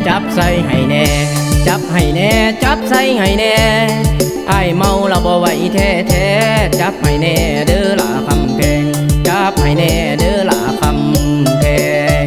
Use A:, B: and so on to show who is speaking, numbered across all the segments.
A: จับใส่ให้แน่จับให้แน่จับใส่ให้แน่ไอ้เมาเราบ่ไหวแท้แท้จับให้แน่เด้อละคำแพงจับให้แน่เด้อละคำแพง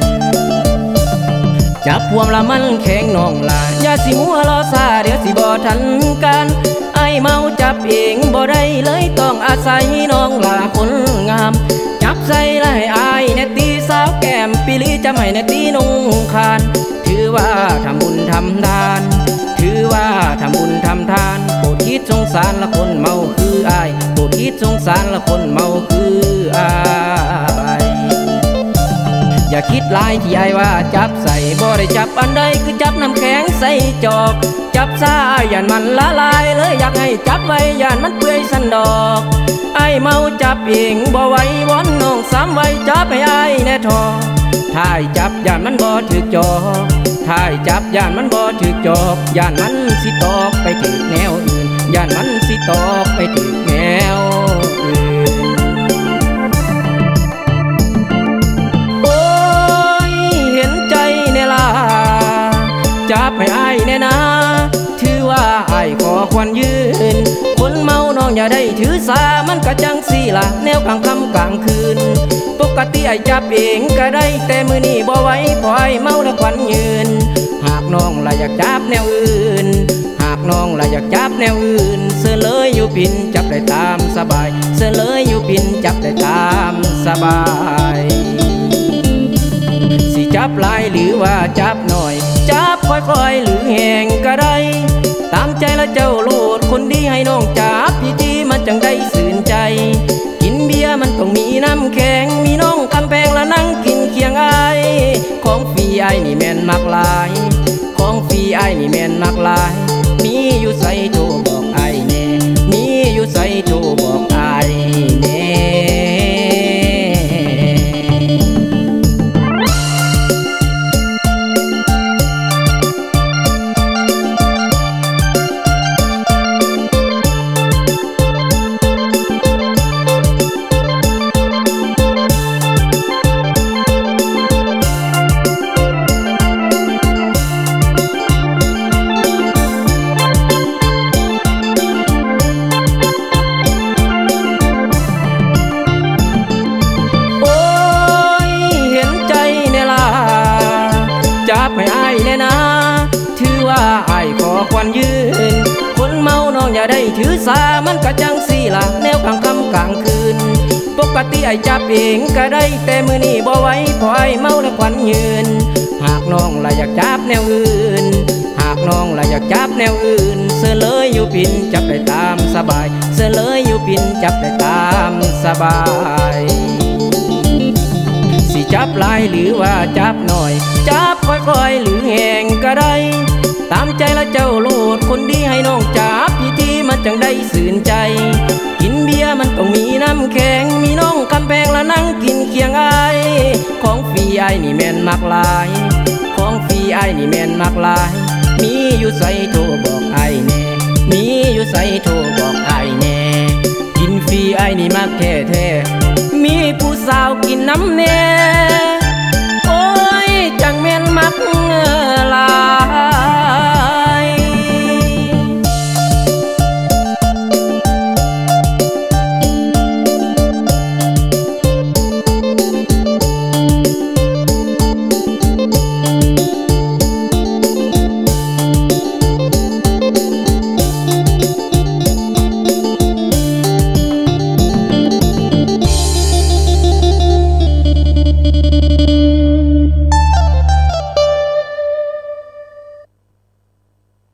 A: จับพวงละมันแข็งน้องละอย่าสิมัวรอซาเดี๋ยวสิบ่ทันกันไอ้เมาจับเองบ่ได้เลยต้องอาศัยน้องละคนงามจับใส่ละให้อายแน่ตีสาวแก้มปิลีจำให้แน่ตีนุ่งคานถือว่าทำบุญทำทานถือว่าทำบุญทำทานโปรดคิดสงสารละคนเมาคืออายโปรดคิดสงสารละคนเมาคืออายอย่าคิดลายที่อายว่าจับใส่บ่ได้จับอันใดคือจับน้ำแข็งใส่จอกจับซาย่านมันละลายเลยอยากให้จับไว้ย่านมันเปื่อยสันดอกไอ้เมาจับเองบ่ไหววอนน้องสามไว้จับให้อายแน่ทอถ้าจับย่านมันบ่ถึกจอกถ้าจับย่านมันบ่ถึกจอกย่านมันสิตอกไปถึกแนวอื่นย่านมันสิตอกไปถึกแนวอื่นโอ้ยเห็นใจแน่ล่ะจับให้อายแน่นะถือว่าอายขอควันยืนคนเมาน้องอย่าได้ถือสามันก็จังสี่ล่ะแนวกลางค่ำกลางคืนปกติไอ้จับเองก็ได้แต่มือนี้บ่ไหวปล่อยเมาและควันยืนหากน้องละอยากจับแนวอื่นหากน้องละอยากจับแนวอื่นเสือเลยอยู่ปินจับได้ตามสบายเสือเลยอยู่ปินจับได้ตามสบายสิจับหลายหรือว่าจับหน่อยจับค่อยๆหรือแห้งก็ได้ตามใจละเจ้าโลดคนดีให้น้องจับพี่มันจังได้สื่นใจกินเบียร์มันต้องมีน้ำแข็งมีน้องกำแพงและนั่งกินเคียงไอของฟรีไอนี่แม่นมากลายของฟรีไอนี่แม่นมากลายมีอยู่ใส่โทรบอกไอแน่มีอยู่ใส่โทรบอกไอแน่จับให้อายแน่นะถือว่าอายขอควันยืนคนเมาน้องอย่าได้ถือสามันก็จังสี่ล่ะแนวกลางค่ำกลางคืนปกติไอ้จับเองก็ได้แต่มือนี้บ่ไหวพอไอ้เมาและควันยืนหากน้องละอยากจับแนวอื่นหากน้องละอยากจับแนวอื่นเสือเลยอยู่ปินจับได้ตามสบายเสือเลยอยู่ปินจับได้ตามสบายสิจับหลายหรือว่าจับหน่อยจับค่อยๆหรือแห้งก็ได้ตามใจละเจ้าโลดคนดีให้น้องจับพี่มันจังได้สื่นใจกินเบียร์มันต้องมีน้ำแข็งมีน้องกำแพงและนั่งกินเคียงไอของฟรีไอนี่แม่นมากลายของฟรีไอนี่แม่นมากลายมีอยู่ใส่โทรบอกไอแน่มีอยู่ใส่โทรบอกไอแน่กินฟรีไอนี่มากแท้ๆมีผู้สาวกินน้ำแน่โอ้ยจังแม่นมักลา